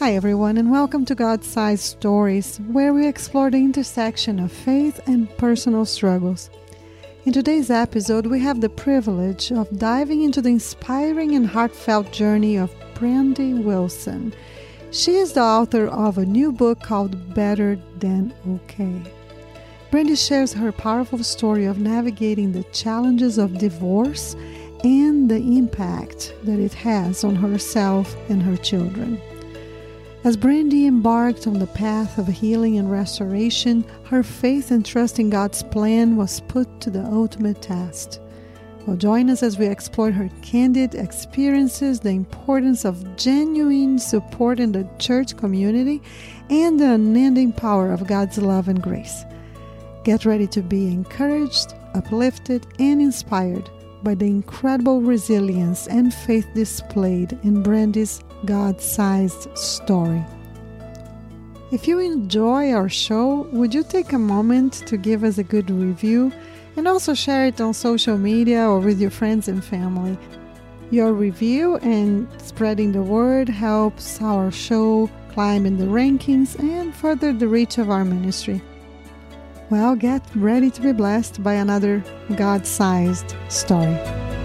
Hi, everyone, and welcome to God-Sized Stories, where we explore the intersection of faith and personal struggles. In today's episode, we have the privilege of diving into the inspiring and heartfelt journey of Brandy Wilson. She is the author of a new book called Better Than Okay. Brandy shares her powerful story of navigating the challenges of divorce and the impact that it has on herself and her children. As Brandy embarked on the path of healing and restoration, her faith and trust in God's plan was put to the ultimate test. Well, join us as we explore her candid experiences, the importance of genuine support in the church community, and the unending power of God's love and grace. Get ready to be encouraged, uplifted, and inspired by the incredible resilience and faith displayed in Brandy's God-Sized Story. If you enjoy our show, would you take a moment to give us a good review and also share it on social media or with your friends and family? Your review and spreading the word helps our show climb in the rankings and further the reach of our ministry. Well, get ready to be blessed by another God-Sized Story.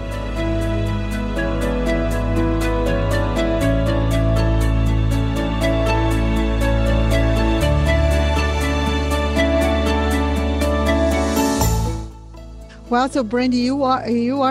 Well, so Brandy, you are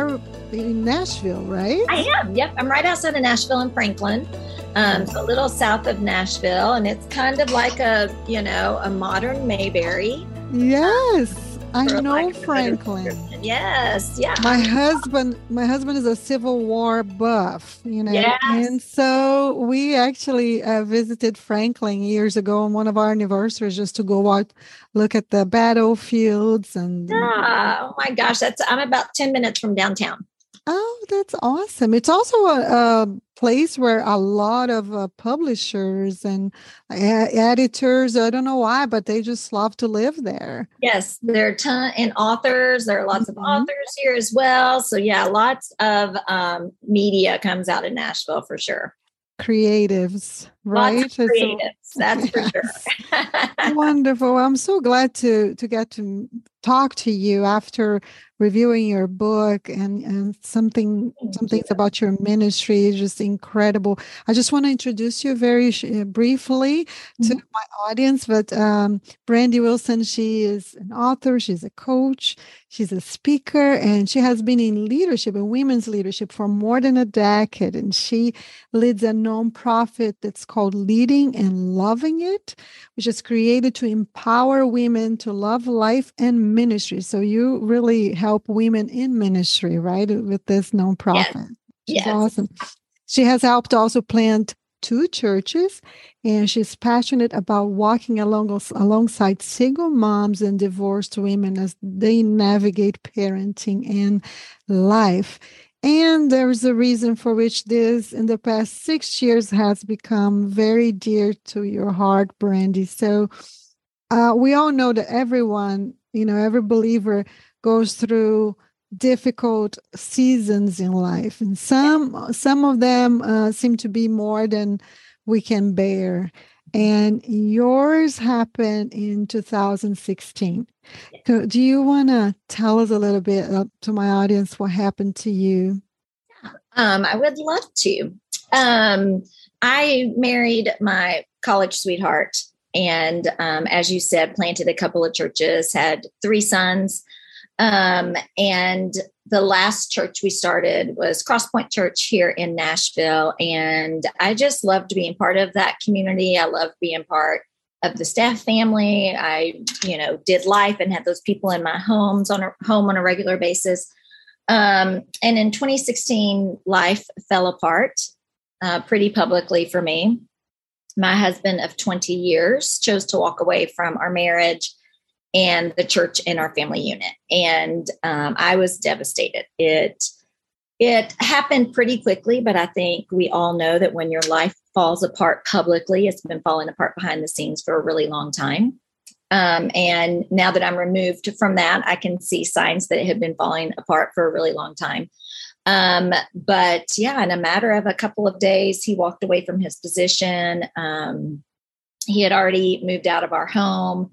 in Nashville, right? I am. Yep, I'm right outside of Nashville in Franklin, so a little south of Nashville, and it's kind of like a modern Mayberry. Yes, I know Franklin. Yes, yeah. My husband is a Civil War buff, Yes. And so we actually visited Franklin years ago on one of our anniversaries just to go out, look at the battlefields and. Oh my gosh, I'm about 10 minutes from downtown. Oh, that's awesome. It's also a place where a lot of publishers and editors, I don't know why, but they just love to live there. Yes, there are a ton, and authors. There are lots of authors here as well. So yeah, lots of media comes out of Nashville for sure. Creatives, right? Lots of creatives, that's for sure. Wonderful. I'm so glad to get to talk to you after reviewing your book and some things about your ministry is just incredible. I just want to introduce you very briefly to my audience, but Brandy Wilson, she is an author, she's a coach, she's a speaker, and she has been in leadership and women's leadership for more than a decade. And she leads a nonprofit that's called Leading and Loving It, which is created to empower women to love life and ministry. So you really help women in ministry, right? With this nonprofit. Yes. She's awesome. She has helped also plant 2 churches, and she's passionate about walking alongside single moms and divorced women as they navigate parenting and life. And there's a reason for which this, in the past 6 years, has become very dear to your heart, Brandy. So we all know that everyone, every believer goes through difficult seasons in life. And some of them seem to be more than we can bear. And yours happened in 2016. So do you want to tell us a little bit to my audience what happened to you? I would love to. I married my college sweetheart and, as you said, planted a couple of churches, had 3 sons. And the last church we started was Crosspoint Church here in Nashville. And I just loved being part of that community. I loved being part of the staff family. I, did life and had those people in my home on a regular basis. And in 2016, life fell apart pretty publicly for me. My husband of 20 years chose to walk away from our marriage and the church in our family unit. And I was devastated. It happened pretty quickly, but I think we all know that when your life falls apart publicly, it's been falling apart behind the scenes for a really long time. And now that I'm removed from that, I can see signs that it had been falling apart for a really long time. But yeah, in a matter of a couple of days, he walked away from his position. He had already moved out of our home.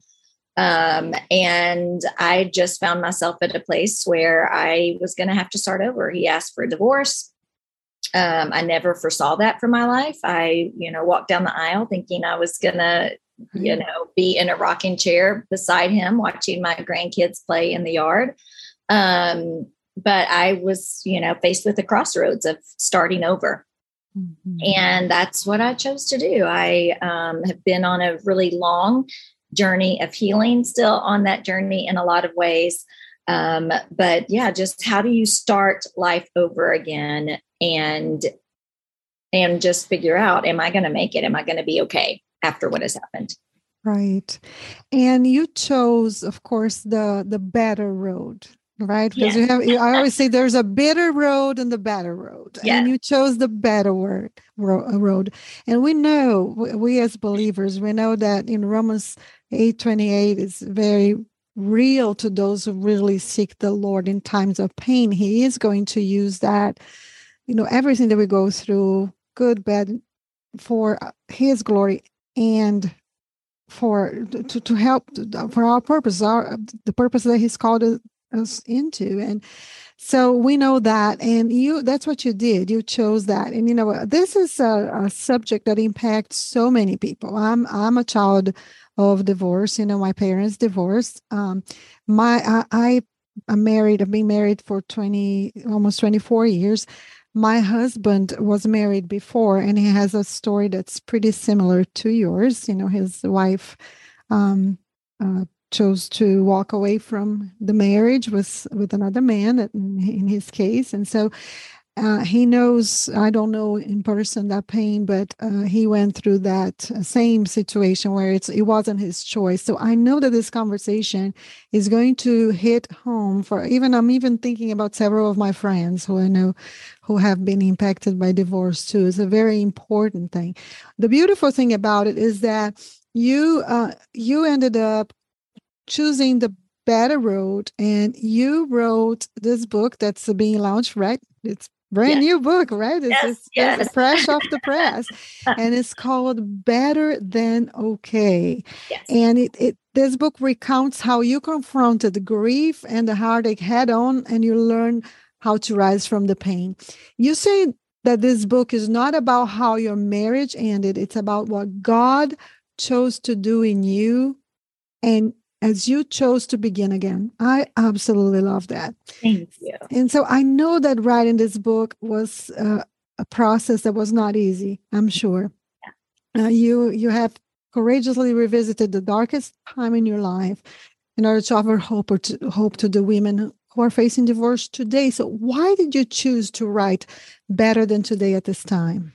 And I just found myself at a place where I was going to have to start over. He asked for a divorce. I never foresaw that for my life. I, walked down the aisle thinking I was going to, be in a rocking chair beside him, watching my grandkids play in the yard. But I was, faced with the crossroads of starting over. Mm-hmm. And that's what I chose to do. I have been on a really long journey of healing, still on that journey in a lot of ways. But yeah, just how do you start life over again and just figure out, am I going to make it? Am I going to be okay after what has happened? Right. And you chose, of course, the better road. Right. Because yes. I always say there's a bitter road and the better road. Yes. And you chose the better road. And we know, we as believers, we know that in Romans 8:28 is very real to those who really seek the Lord in times of pain. He is going to use that, everything that we go through, good, bad, for his glory and to help for our purpose, the purpose that he's called us into. And so we know that, and that's what you did. You chose that. And this is a subject that impacts so many people. I'm a child of divorce. My parents divorced. I'm married. I've been married for almost 24 years. My husband was married before, and he has a story that's pretty similar to yours. His wife chose to walk away from the marriage with another man in his case. And so he knows, I don't know in person that pain, but he went through that same situation where it wasn't his choice. So I know that this conversation is going to hit home I'm even thinking about several of my friends who I know who have been impacted by divorce too. It's a very important thing. The beautiful thing about it is that you ended up choosing the better road, and you wrote this book that's being launched, right? It's brand new book, right? It's fresh off the press, and it's called Better Than Okay. Yes. And this book recounts how you confronted the grief and the heartache head on, and you learn how to rise from the pain. You say that this book is not about how your marriage ended; it's about what God chose to do in you, and as you chose to begin again. I absolutely love that. Thank you. And so I know that writing this book was a process that was not easy, I'm sure. Yeah. You have courageously revisited the darkest time in your life in order to offer hope to the women who are facing divorce today. So why did you choose to write Better Than Today at this time?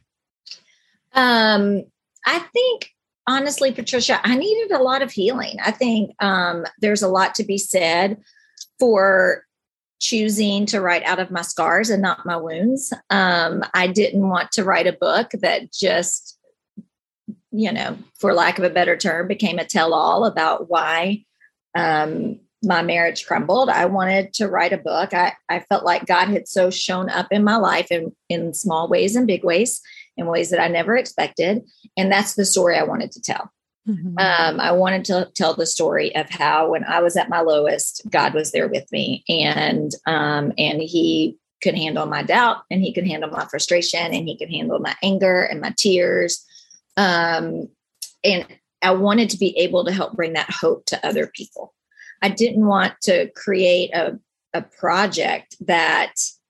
I think, honestly, Patricia, I needed a lot of healing. I think there's a lot to be said for choosing to write out of my scars and not my wounds. I didn't want to write a book that just, for lack of a better term, became a tell-all about why my marriage crumbled. I wanted to write a book. I felt like God had so shown up in my life in small ways and big ways, in ways that I never expected. And that's the story I wanted to tell. Mm-hmm. I wanted to tell the story of how, when I was at my lowest, God was there with me, and he could handle my doubt, and he could handle my frustration, and he could handle my anger and my tears. And I wanted to be able to help bring that hope to other people. I didn't want to create a project that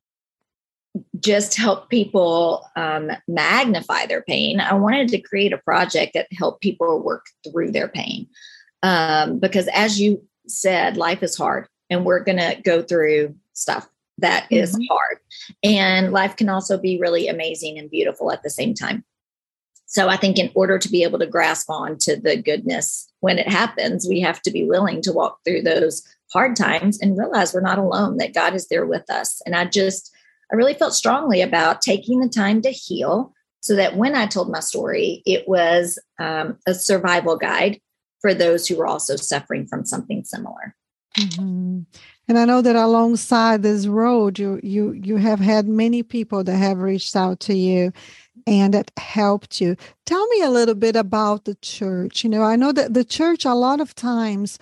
just help people magnify their pain. I wanted to create a project that helped people work through their pain. Because as you said, life is hard, and we're going to go through stuff that is hard. And life can also be really amazing and beautiful at the same time. So I think in order to be able to grasp on to the goodness when it happens, we have to be willing to walk through those hard times and realize we're not alone, that God is there with us. And I really felt strongly about taking the time to heal, so that when I told my story, it was a survival guide for those who were also suffering from something similar. Mm-hmm. And I know that alongside this road, you have had many people that have reached out to you and that helped you. Tell me a little bit about the church. I know that the church a lot of times,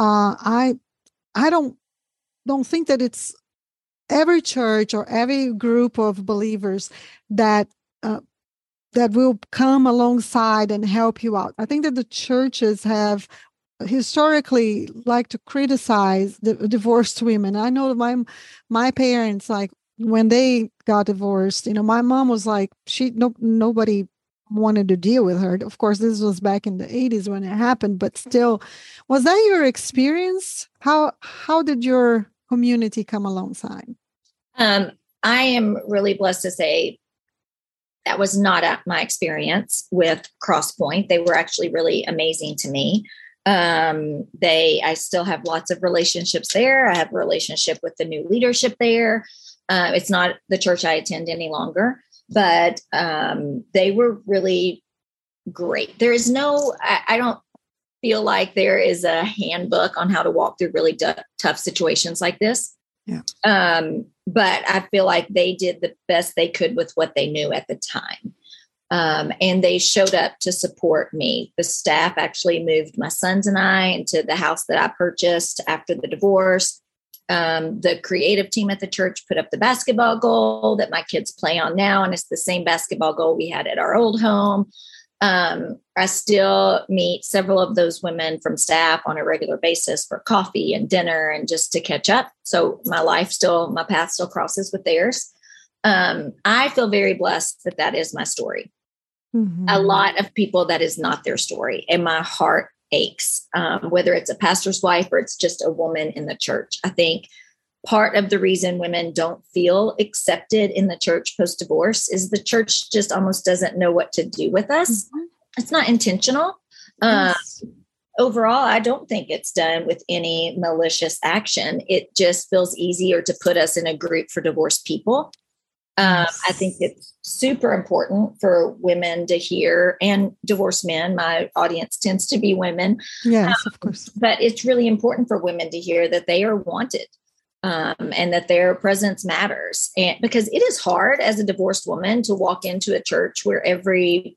I don't think that it's every church or every group of believers that that will come alongside and help you out. I think that the churches have historically like to criticize the divorced women. I know my parents, like when they got divorced, my mom was like, nobody wanted to deal with her. Of course, this was back in the 80s when it happened, but still, was that your experience? How did your community come alongside? I am really blessed to say that was not my experience with Crosspoint. They were actually really amazing to me. I still have lots of relationships there. I have a relationship with the new leadership there. It's not the church I attend any longer, but they were really great. There is I don't feel like there is a handbook on how to walk through really tough situations like this. Yeah. But I feel like they did the best they could with what they knew at the time. And they showed up to support me. The staff actually moved my sons and I into the house that I purchased after the divorce. The creative team at the church put up the basketball goal that my kids play on now. And it's the same basketball goal we had at our old home. I still meet several of those women from staff on a regular basis for coffee and dinner and just to catch up. So my path still crosses with theirs. I feel very blessed that is my story. Mm-hmm. A lot of people, that is not their story. And my heart aches, whether it's a pastor's wife or it's just a woman in the church. I think part of the reason women don't feel accepted in the church post-divorce is the church just almost doesn't know what to do with us. Mm-hmm. It's not intentional. Yes. Overall, I don't think it's done with any malicious action. It just feels easier to put us in a group for divorced people. I think it's super important for women to hear, and divorced men. My audience tends to be women. Yes, of course. But it's really important for women to hear that they are wanted. And that their presence matters. And because it is hard as a divorced woman to walk into a church where every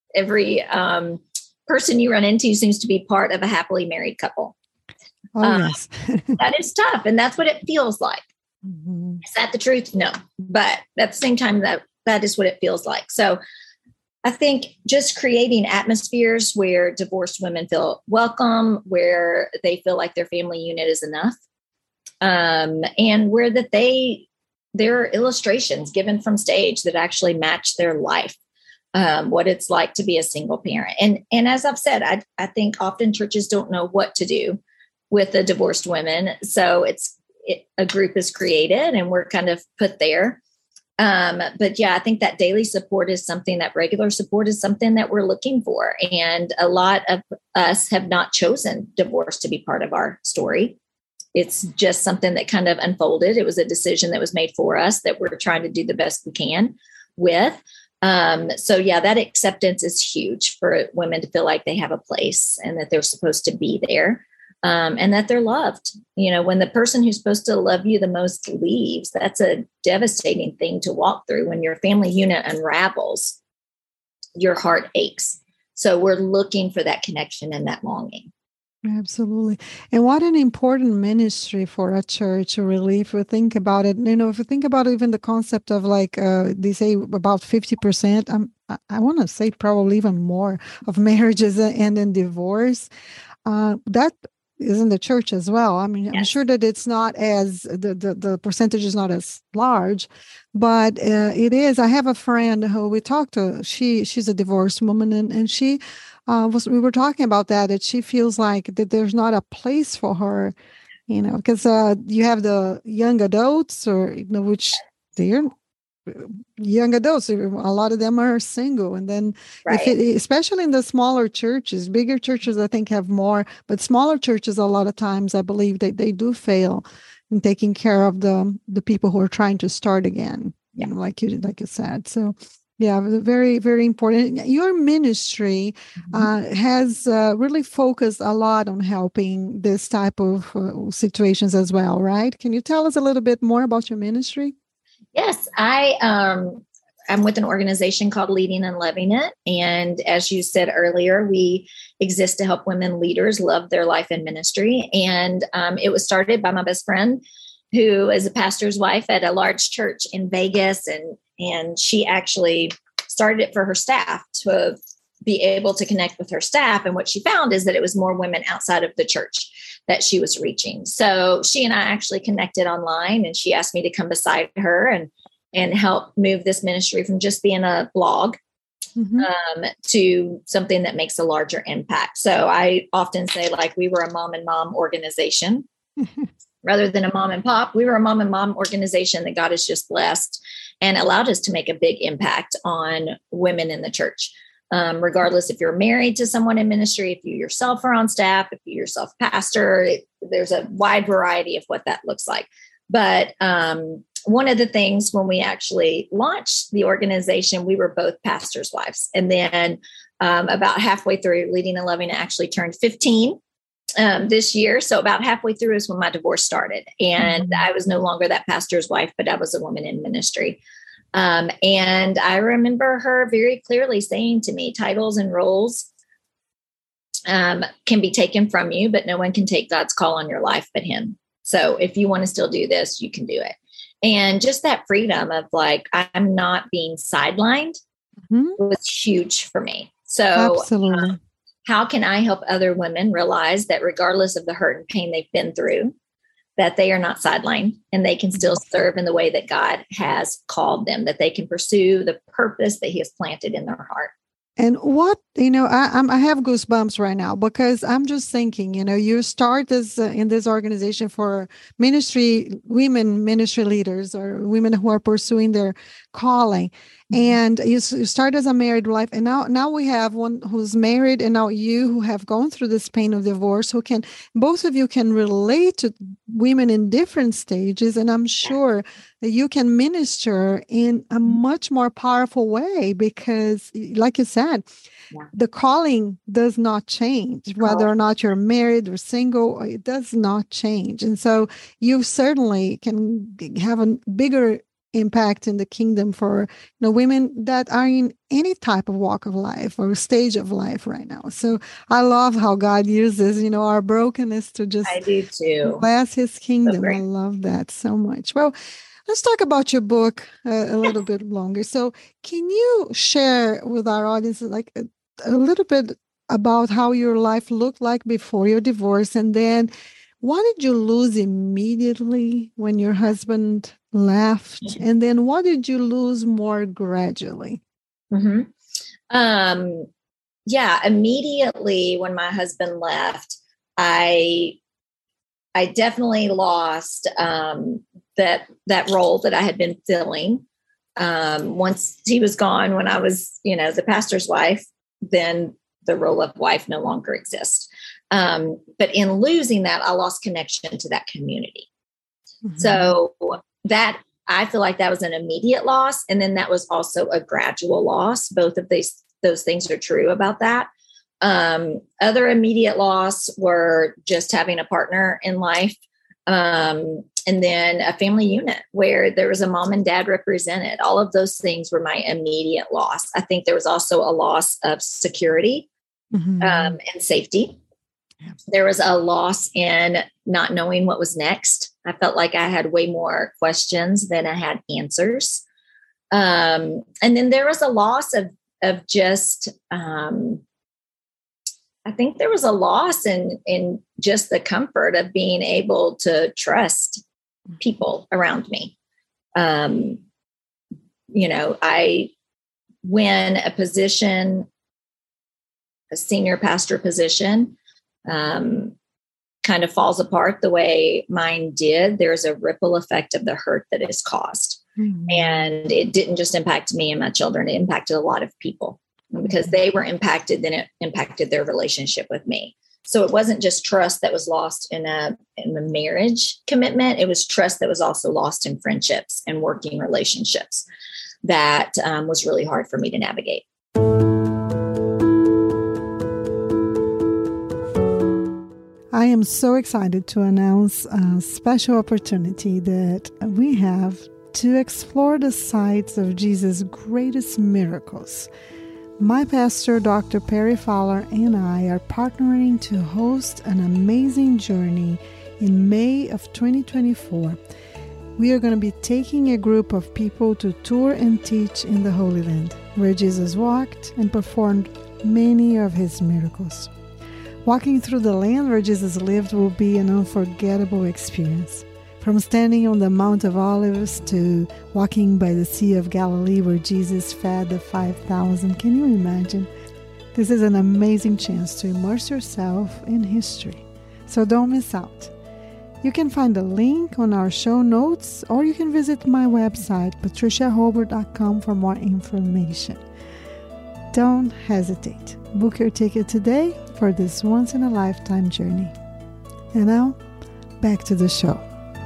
person you run into seems to be part of a happily married couple. Oh, yes. That is tough. And that's what it feels like. Mm-hmm. Is that the truth? No. But at the same time, that is what it feels like. So I think just creating atmospheres where divorced women feel welcome, where they feel like their family unit is enough. And where there are illustrations given from stage that actually match their life, what it's like to be a single parent. And as I've said, I think often churches don't know what to do with the divorced women. So a group is created and we're kind of put there. But yeah, I think that daily support is something, that regular support is something that we're looking for. And a lot of us have not chosen divorce to be part of our story. It's just something that kind of unfolded. It was a decision that was made for us that we're trying to do the best we can with. So yeah, that acceptance is huge for women to feel like they have a place and that they're supposed to be there, and that they're loved. When the person who's supposed to love you the most leaves, that's a devastating thing to walk through. When your family unit unravels, your heart aches. So we're looking for that connection and that longing. Absolutely. And what an important ministry for a church, really, if we think about it. If you think about even the concept of they say about 50%, I want to say probably even more of marriages end in divorce. That is in the church as well. I mean, yes. I'm sure that it's not as, the percentage is not as large, but it is. I have a friend who we talked to. She's a divorced woman, and she we were talking about that she feels like that there's not a place for her, because you have the young adults, or which they're young adults. A lot of them are single, and then right. Especially in the smaller churches, bigger churches I think have more, but smaller churches a lot of times I believe that they do fail in taking care of the people who are trying to start again. Yeah. Like you said. So Yeah, very, very important. Your ministry has really focused a lot on helping this type of situations as well, right? Can you tell us a little bit more about your ministry? Yes, I'm with an organization called Leading and Loving It. And as you said earlier, we exist to help women leaders love their life and ministry. And it was started by my best friend, who is a pastor's wife at a large church in Vegas. And she actually started it for her staff to be able to connect with her staff. And what she found is that it was more women outside of the church that she was reaching. So she and I actually connected online, and she asked me to come beside her and help move this ministry from just being a blog to something that makes a larger impact. So I often say, like, we were a mom and mom organization rather than a mom and pop. We were a mom and mom organization that God has just blessed and allowed us to make a big impact on women in the church. Regardless if you're married to someone in ministry, if you yourself are on staff, if you yourself pastor, there's a wide variety of what that looks like. But one of the things when we actually launched the organization, we were both pastors' wives. And then about halfway through, Leading and Loving It actually turned 15 this year. So about halfway through is when my divorce started. And I was no longer that pastor's wife, but I was a woman in ministry. And I remember her very clearly saying to me, titles and roles can be taken from you, but no one can take God's call on your life but him. So if you want to still do this, you can do it. And just that freedom of, like, I'm not being sidelined was huge for me. So Absolutely. How can I help other women realize that regardless of the hurt and pain they've been through, that they are not sidelined and they can still serve in the way that God has called them, that they can pursue the purpose that he has planted in their heart. And what, I have goosebumps right now because I'm just thinking, you start this in this organization for women ministry leaders or women who are pursuing their calling. And you start as a married life. And now we have one who's married, and now you who have gone through this pain of divorce, both of you can relate to women in different stages. And I'm sure that you can minister in a much more powerful way because, like you said, the calling does not change, whether or not you're married or single, it does not change. And so you certainly can have a bigger impact in the kingdom for women that are in any type of walk of life or stage of life right now. So I love how God uses our brokenness to just I do too. bless his kingdom. So I love that so much. Well, let's talk about your book a little bit longer. So can you share with our audience like a little bit about how your life looked like before your divorce, and then what did you lose immediately when your husband left? And then what did you lose more gradually? Immediately when my husband left, I definitely lost that role that I had been filling. Once he was gone, when I was, the pastor's wife, then the role of wife no longer exists. But in losing that, I lost connection to that community. So that, I feel like that was an immediate loss. And then that was also a gradual loss. Both of those things are true about that. Other immediate loss were just having a partner in life. And then a family unit where there was a mom and dad represented. All of those things were my immediate loss. I think there was also a loss of security and safety. There was a loss in not knowing what was next. I felt like I had way more questions than I had answers. And then there was a loss of just, I think there was a loss in just the comfort of being able to trust people around me. When a position, a senior pastor position, kind of falls apart the way mine did, there's a ripple effect of the hurt that is caused. And it didn't just impact me and my children, it impacted a lot of people. Because they were impacted, then it impacted their relationship with me. So it wasn't just trust that was lost in a marriage commitment. It was trust that was also lost in friendships and working relationships. that was really hard for me to navigate. I am so excited to announce a special opportunity that we have to explore the sites of Jesus' greatest miracles. My pastor, Dr. Perry Fowler, and I are partnering to host an amazing journey in May of 2024. We are going to be taking a group of people to tour and teach in the Holy Land, where Jesus walked and performed many of his miracles. Walking through the land where Jesus lived will be an unforgettable experience. From standing on the Mount of Olives to walking by the Sea of Galilee where Jesus fed the 5,000. Can you imagine? This is an amazing chance to immerse yourself in history. So don't miss out. You can find a link on our show notes, or you can visit my website, patriciahobert.com, for more information. Don't hesitate. Book your ticket today for this once-in-a-lifetime journey. And now, back to the show.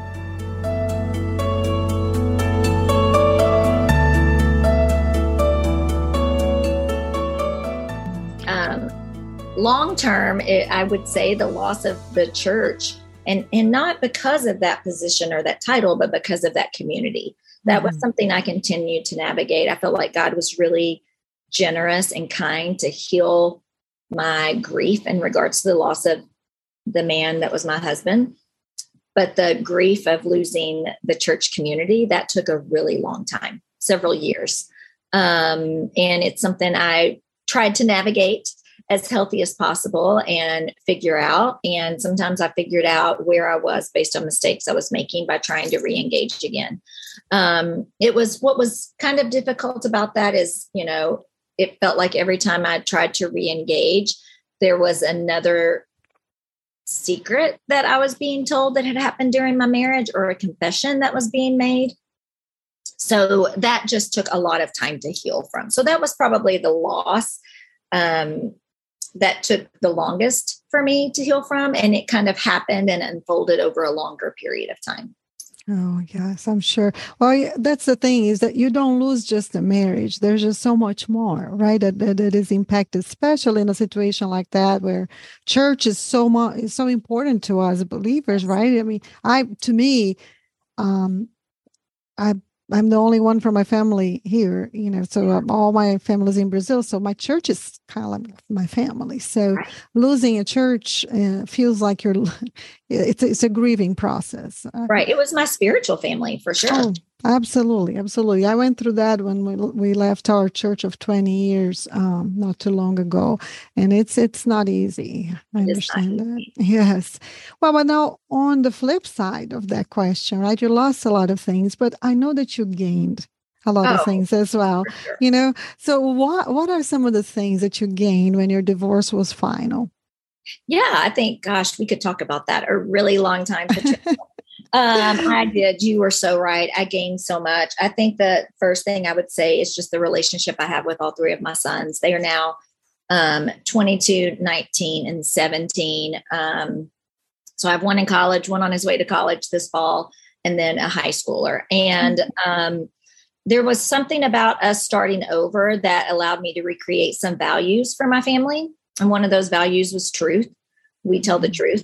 Long term, I would say the loss of the church, and not because of that position or that title, but because of that community. That was something I continued to navigate. I felt like God was really generous and kind to heal my grief in regards to the loss of the man that was my husband. But the grief of losing the church community, that took a really long time, several years. And it's something I tried to navigate as healthy as possible and figure out. And sometimes I figured out where I was based on mistakes I was making by trying to re-engage again. It was what was kind of difficult about that is, it felt like every time I tried to re-engage, there was another secret that I was being told that had happened during my marriage, or a confession that was being made. So that just took a lot of time to heal from. So that was probably the loss that took the longest for me to heal from. And it kind of happened and unfolded over a longer period of time. Oh, yes, I'm sure. Well, that's the thing, is that you don't lose just the marriage. There's just so much more, right? That is impacted, especially in a situation like that where church is so important to us believers, right? I mean, I'm the only one from my family here, so all my family's in Brazil. So my church is kind of like my family. So losing a church feels like it's a grieving process. Right. It was my spiritual family for sure. Oh, absolutely. Absolutely. I went through that when we left our church of 20 years not too long ago. And it's not easy. I understand that. Yes. Well, but now on the flip side of that question, right? You lost a lot of things, but I know that you gained a lot of things as well. Sure. So what are some of the things that you gained when your divorce was final? Yeah, I think, gosh, we could talk about that a really long time. I did. You were so right. I gained so much. I think the first thing I would say is just the relationship I have with all three of my sons. They are now 22, 19, and 17. So I have one in college, one on his way to college this fall, and then a high schooler. And there was something about us starting over that allowed me to recreate some values for my family. And one of those values was truth. We tell the truth.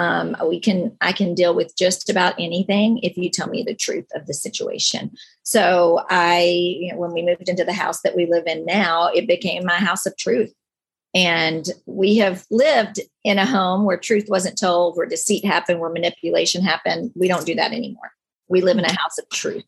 I can deal with just about anything if you tell me the truth of the situation. So when we moved into the house that we live in now, it became my house of truth. And we have lived in a home where truth wasn't told, where deceit happened, where manipulation happened. We don't do that anymore. We live in a house of truth.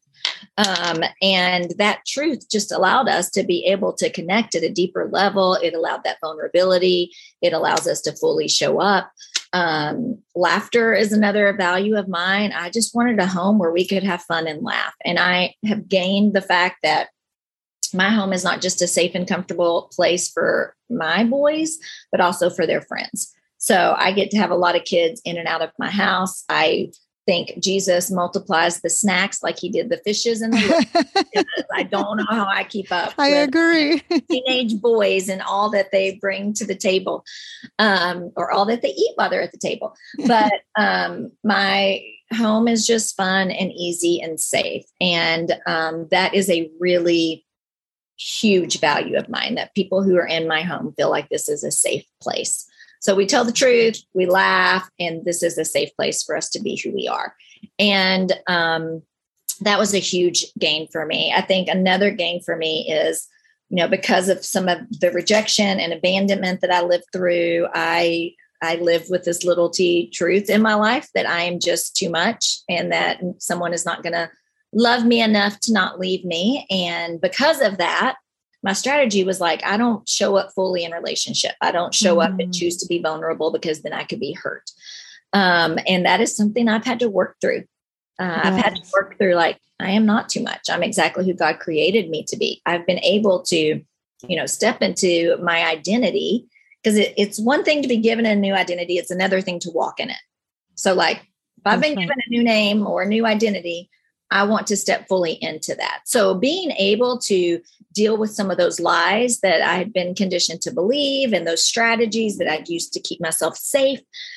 And that truth just allowed us to be able to connect at a deeper level. It allowed that vulnerability. It allows us to fully show up. Laughter is another value of mine. I just wanted a home where we could have fun and laugh. And I have gained the fact that my home is not just a safe and comfortable place for my boys, but also for their friends. So I get to have a lot of kids in and out of my house. I think Jesus multiplies the snacks like he did the fishes and the I don't know how I keep up. I agree. Teenage boys and all that they bring to the table, or all that they eat while they're at the table. But my home is just fun and easy and safe. And that is a really huge value of mine, that people who are in my home feel like this is a safe place. So we tell the truth, we laugh, and this is a safe place for us to be who we are. And that was a huge gain for me. I think another gain for me is, because of some of the rejection and abandonment that I lived through, I live with this little t truth in my life that I am just too much, and that someone is not going to love me enough to not leave me. And because of that, my strategy was like, I don't show up fully in relationship. I don't show up and choose to be vulnerable, because then I could be hurt. And that is something I've had to work through. I've had to work through, like, I am not too much. I'm exactly who God created me to be. I've been able to, step into my identity, because it's one thing to be given a new identity. It's another thing to walk in it. So like, if I've been given a new name or a new identity, I want to step fully into that. So being able to deal with some of those lies that I had been conditioned to believe, and those strategies that I'd used to keep myself safe,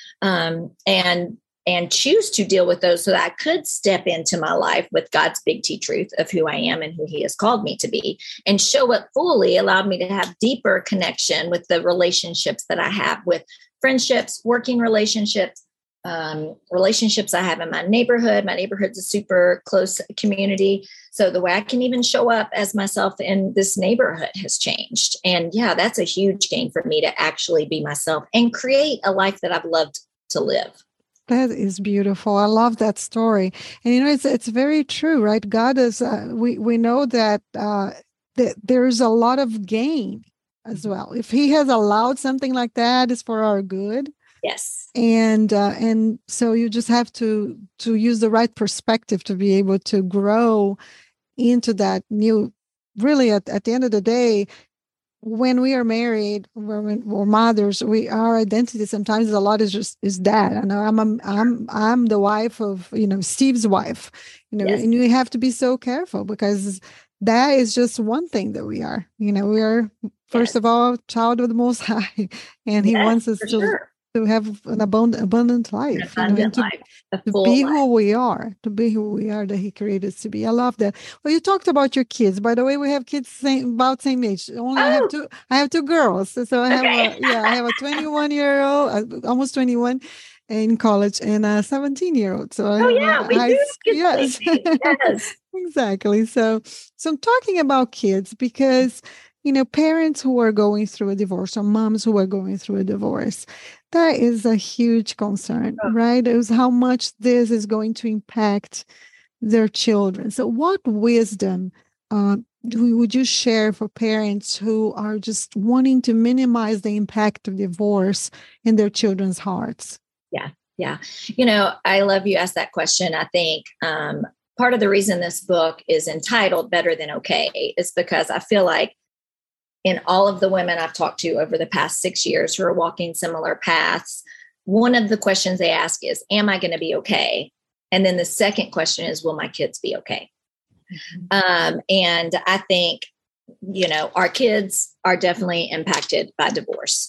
and choose to deal with those so that I could step into my life with God's big T truth of who I am and who He has called me to be, and show up fully, allowed me to have deeper connection with the relationships that I have, with friendships, working relationships, relationships I have in my neighborhood. My neighborhood's a super close community. So the way I can even show up as myself in this neighborhood has changed. And yeah, that's a huge gain for me to actually be myself and create a life that I've loved to live. That is beautiful. I love that story. And it's very true, right? God is. We know that that there's a lot of gain as well. If He has allowed something like that, it's for our good. Yes. And so you just have to use the right perspective to be able to grow into that new. Really, at the end of the day, when we are married, when we're mothers, our identity sometimes a lot is dad. I know I'm the wife of Steve's wife, Yes. And you have to be so careful, because that is just one thing that we are. We are first of all child of the Most High, and He wants us to have an abundant life, and to be who we are, that He created us to be. I love that. Well, you talked about your kids. By the way, we have kids about same age. I have two girls. So I have a 21-year-old, almost 21, in college, and a 17-year-old. So yes. Exactly. So I'm talking about kids because parents who are going through a divorce, or moms who are going through a divorce, that is a huge concern, right? It was how much this is going to impact their children. So what wisdom would you share for parents who are just wanting to minimize the impact of divorce in their children's hearts? Yeah. I love you asked that question. I think part of the reason this book is entitled Better Than Okay is because I feel like in all of the women I've talked to over the past 6 years who are walking similar paths, one of the questions they ask is, am I going to be okay? And then the second question is, will my kids be okay? Mm-hmm. And I think, our kids are definitely impacted by divorce.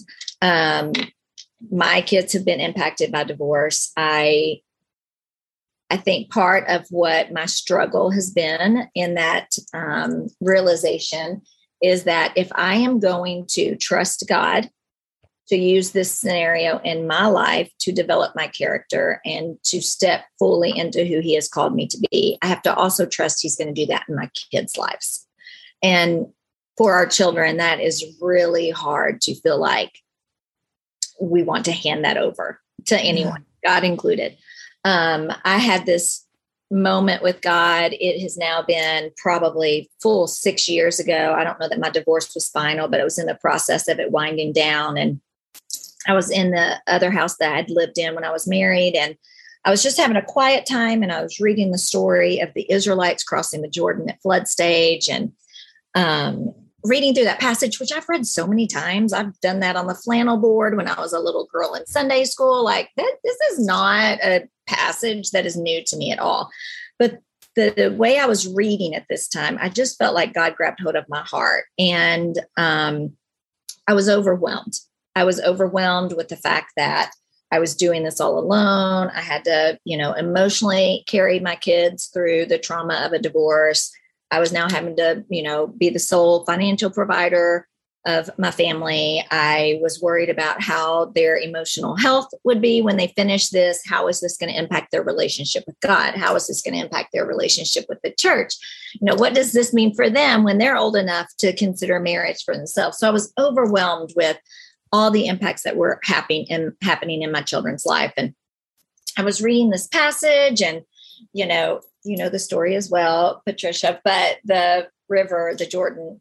My kids have been impacted by divorce. I think part of what my struggle has been in that realization is that if I am going to trust God to use this scenario in my life to develop my character and to step fully into who He has called me to be, I have to also trust He's going to do that in my kids' lives. And for our children, that is really hard to feel like we want to hand that over to anyone, God included. I had this moment with God. It has now been probably full 6 years ago. I don't know that my divorce was final, but it was in the process of it winding down. And I was in the other house that I'd lived in when I was married. And I was just having a quiet time. And I was reading the story of the Israelites crossing the Jordan at flood stage, and reading through that passage, which I've read so many times. I've done that on the flannel board when I was a little girl in Sunday school. Like this is not a passage that is new to me at all. But the way I was reading at this time, I just felt like God grabbed hold of my heart, and I was overwhelmed. I was overwhelmed with the fact that I was doing this all alone. I had to, emotionally carry my kids through the trauma of a divorce. I was now having to, be the sole financial provider of my family. I was worried about how their emotional health would be when they finish this. How is this going to impact their relationship with God? How is this going to impact their relationship with the church? What does this mean for them when they're old enough to consider marriage for themselves? So I was overwhelmed with all the impacts that were happening in my children's life. And I was reading this passage, and, you know the story as well, Patricia, but the river, the Jordan,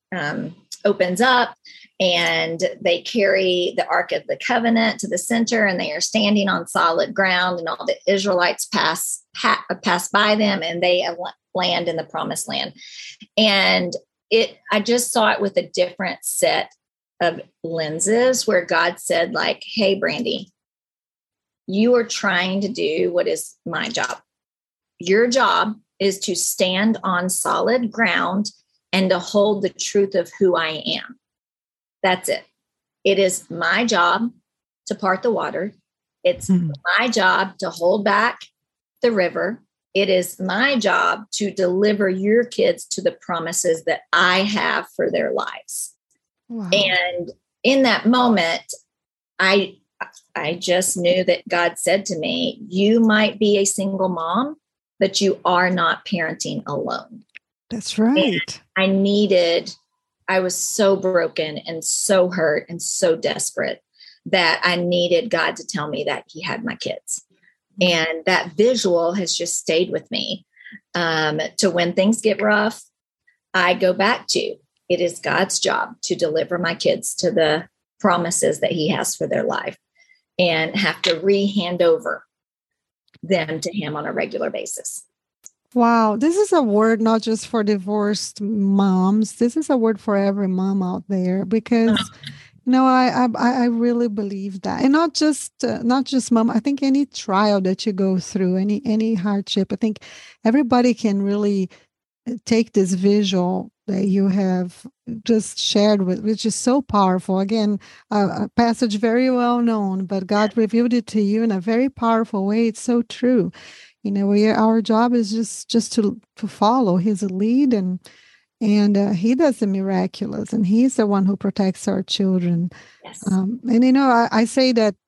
opens up, and they carry the Ark of the Covenant to the center, and they are standing on solid ground, and all the Israelites pass by them, and they land in the promised land. And I just saw it with a different set of lenses, where God said, like, hey, Brandy, you are trying to do what is my job. Your job is to stand on solid ground and to hold the truth of who I am. That's it. It is my job to part the water. It's my job to hold back the river. It is my job to deliver your kids to the promises that I have for their lives. Wow. And in that moment, I just knew that God said to me, you might be a single mom, but you are not parenting alone. That's right. And I was so broken and so hurt and so desperate that I needed God to tell me that he had my kids. And that visual has just stayed with me to when things get rough. I go back to, it is God's job to deliver my kids to the promises that he has for their life, and have to hand over them to him on a regular basis. Wow. This is a word not just for divorced moms. This is a word for every mom out there, because I really believe that. And not just mom. I think any trial that you go through, any hardship, I think everybody can really take this visual that you have just shared with, which is so powerful. Again, a passage very well known, but God revealed it to you in a very powerful way. It's so true. Our job is just to follow his lead, and he does the miraculous, and he's the one who protects our children. Yes. I say that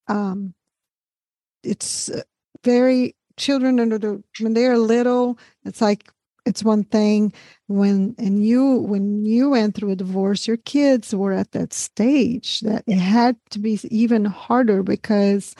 it's very children when they're little, it's like, it's one thing when you went through a divorce, your kids were at that stage that it had to be even harder, because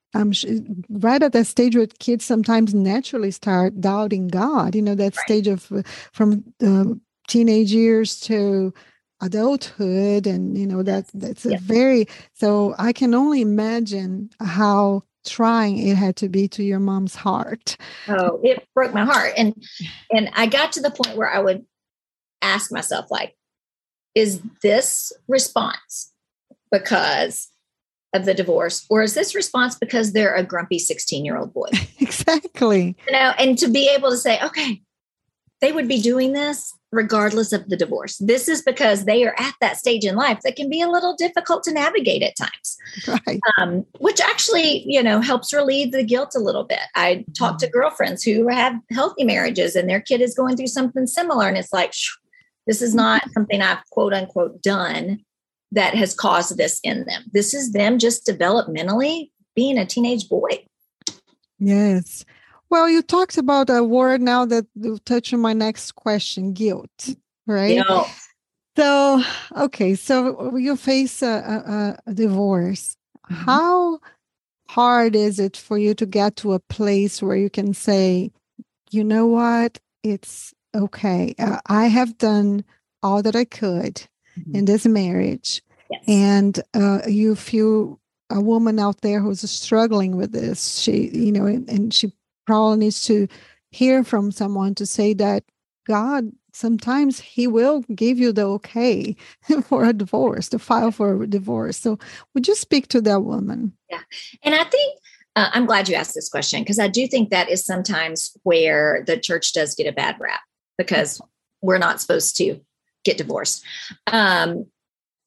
right at that stage where kids sometimes naturally start doubting God, that stage of from teenage years to adulthood, and that's a very, so I can only imagine how trying it had to be to your mom's heart. Oh, it broke my heart. And I got to the point where I would ask myself, like, is this response because of the divorce, or is this response because they're a grumpy 16-year-old boy? Exactly. And to be able to say, okay, they would be doing this regardless of the divorce. This is because they are at that stage in life that can be a little difficult to navigate at times. Right. Which actually, helps relieve the guilt a little bit. I talk to girlfriends who have healthy marriages, and their kid is going through something similar. And it's like, this is not something I've quote unquote done that has caused this in them. This is them just developmentally being a teenage boy. Yes. Well, you talked about a word now that will touch on my next question, guilt, right? So, okay. So you face a divorce. Mm-hmm. How hard is it for you to get to a place where you can say, you know what, it's okay. I have done all that I could in this marriage. Yes. And you feel a woman out there who's struggling with this. She, and she probably needs to hear from someone to say that God, sometimes he will give you the okay for a divorce, to file for a divorce. So would you speak to that woman? Yeah. And I think I'm glad you asked this question, because I do think that is sometimes where the church does get a bad rap, because we're not supposed to get divorced.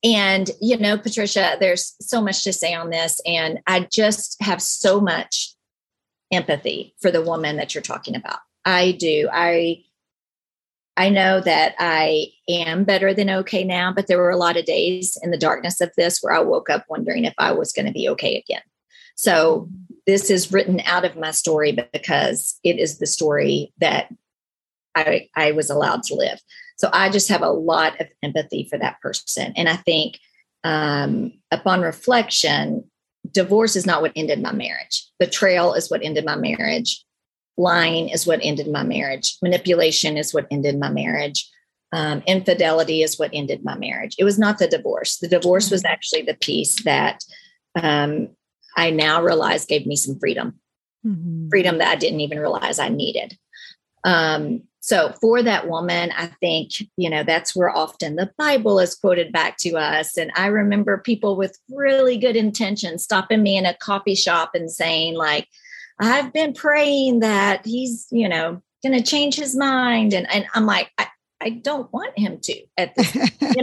And, Patricia, there's so much to say on this. And I just have so much empathy for the woman that you're talking about. I do. I know that I am better than okay now, but there were a lot of days in the darkness of this where I woke up wondering if I was going to be okay again. So this is written out of my story because it is the story that I was allowed to live. So I just have a lot of empathy for that person. And I think upon reflection, divorce is not what ended my marriage. Betrayal is what ended my marriage. Lying is what ended my marriage. Manipulation is what ended my marriage. Infidelity is what ended my marriage. It was not the divorce. The divorce was actually the piece that I now realize gave me some freedom, freedom that I didn't even realize I needed. So for that woman, I think, that's where often the Bible is quoted back to us. And I remember people with really good intentions stopping me in a coffee shop and saying, like, I've been praying that he's, going to change his mind. And I'm like, I don't want him to at this,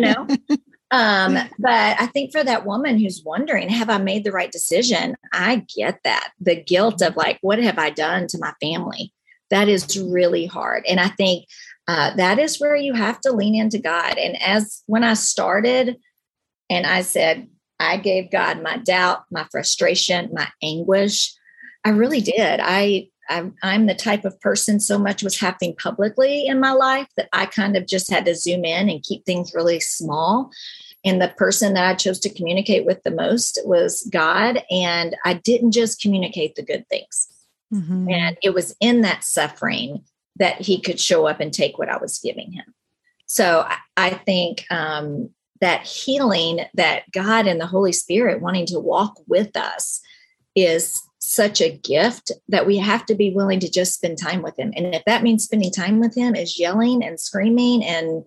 but I think for that woman who's wondering, have I made the right decision? I get that. The guilt of like, what have I done to my family? That is really hard. And I think that is where you have to lean into God. And when I started and I said, I gave God my doubt, my frustration, my anguish, I really did. I'm the type of person, so much was happening publicly in my life that I kind of just had to zoom in and keep things really small. And the person that I chose to communicate with the most was God. And I didn't just communicate the good things. And it was in that suffering that he could show up and take what I was giving him. So I think that healing, that God and the Holy Spirit wanting to walk with us is such a gift that we have to be willing to just spend time with him. And if that means spending time with him is yelling and screaming and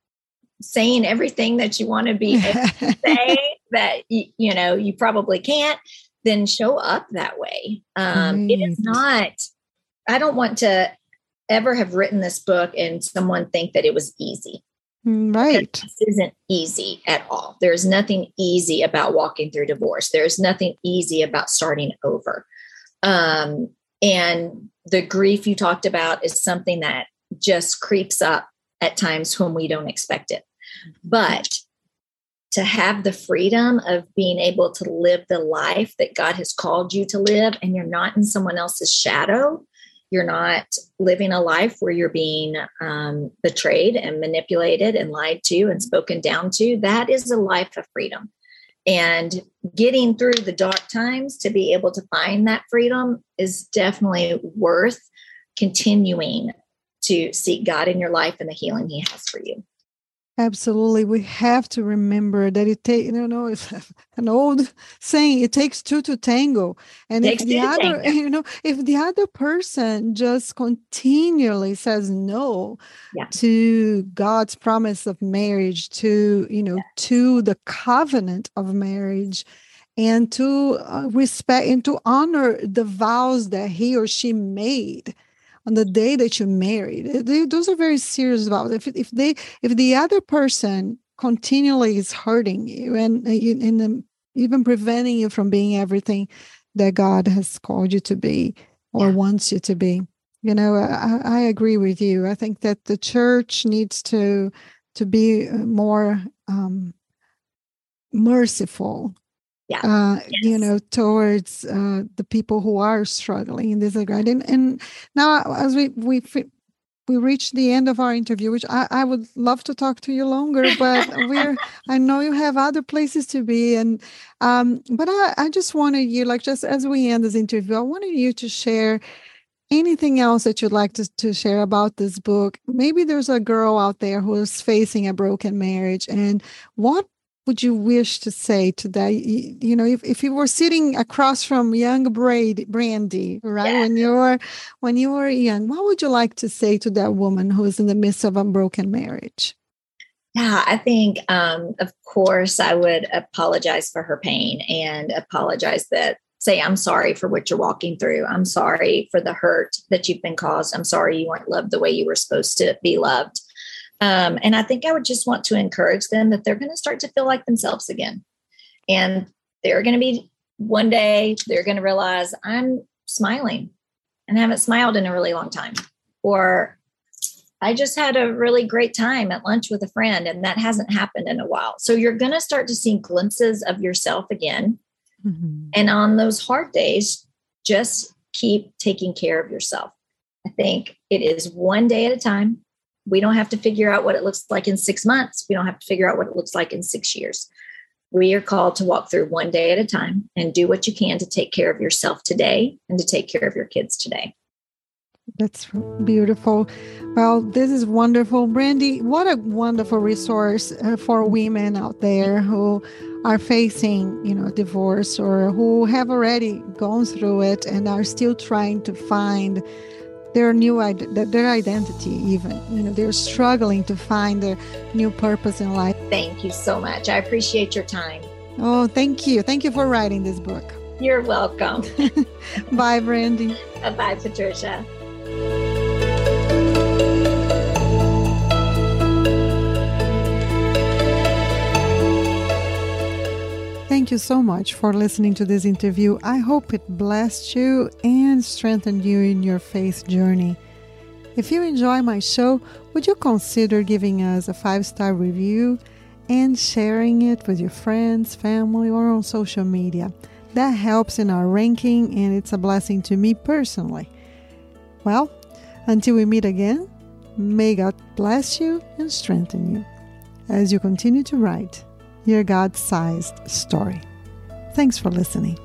saying everything that you want to be able to say that, you probably can't, then show up that way. It is not, I don't want to ever have written this book and someone think that it was easy. Right. Because this isn't easy at all. There's nothing easy about walking through divorce. There's nothing easy about starting over. And the grief you talked about is something that just creeps up at times when we don't expect it. But to have the freedom of being able to live the life that God has called you to live, and you're not in someone else's shadow, you're not living a life where you're being betrayed and manipulated and lied to and spoken down to, that is a life of freedom. And getting through the dark times to be able to find that freedom is definitely worth continuing to seek God in your life and the healing he has for you. Absolutely. We have to remember that it's an old saying, it takes two to tango. And if the other person just continually says no to God's promise of marriage, to the covenant of marriage, and to respect and to honor the vows that he or she made on the day that you married, those are very serious vows. If the other person continually is hurting you and even preventing you from being everything that God has called you to be or wants you to be, I agree with you. I think that the church needs to be more merciful. Towards the people who are struggling in this regard. And now, as we reach the end of our interview, which I would love to talk to you longer, but I know you have other places to be. And but I just wanted you, just as we end this interview, I wanted you to share anything else that you'd like to share about this book. Maybe there's a girl out there who is facing a broken marriage, and what would you wish to say to that? If you were sitting across from young Brandy, right? Yeah. When you were young, what would you like to say to that woman who is in the midst of a broken marriage? Yeah, I think, of course, I would apologize for her pain and say, I'm sorry for what you're walking through. I'm sorry for the hurt that you've been caused. I'm sorry you weren't loved the way you were supposed to be loved. And I think I would just want to encourage them that they're going to start to feel like themselves again. And they're going to be one day, they're going to realize I'm smiling and haven't smiled in a really long time. Or I just had a really great time at lunch with a friend and that hasn't happened in a while. So you're going to start to see glimpses of yourself again. Mm-hmm. And on those hard days, just keep taking care of yourself. I think it is one day at a time. We don't have to figure out what it looks like in 6 months. We don't have to figure out what it looks like in 6 years. We are called to walk through one day at a time and do what you can to take care of yourself today and to take care of your kids today. That's beautiful. Well, this is wonderful. Brandy, what a wonderful resource for women out there who are facing, divorce or who have already gone through it and are still trying to find their their identity even. They're struggling to find their new purpose in life. Thank you so much. I appreciate your time. Oh, thank you. Thank you for writing this book. You're welcome. Bye, Brandy. Bye, Patricia. Thank you so much for listening to this interview. I hope it blessed you and strengthened you in your faith journey. If you enjoy my show, would you consider giving us a 5-star review and sharing it with your friends, family, or on social media? That helps in our ranking and it's a blessing to me personally. Well, until we meet again, may God bless you and strengthen you as you continue to write your God-sized story. Thanks for listening.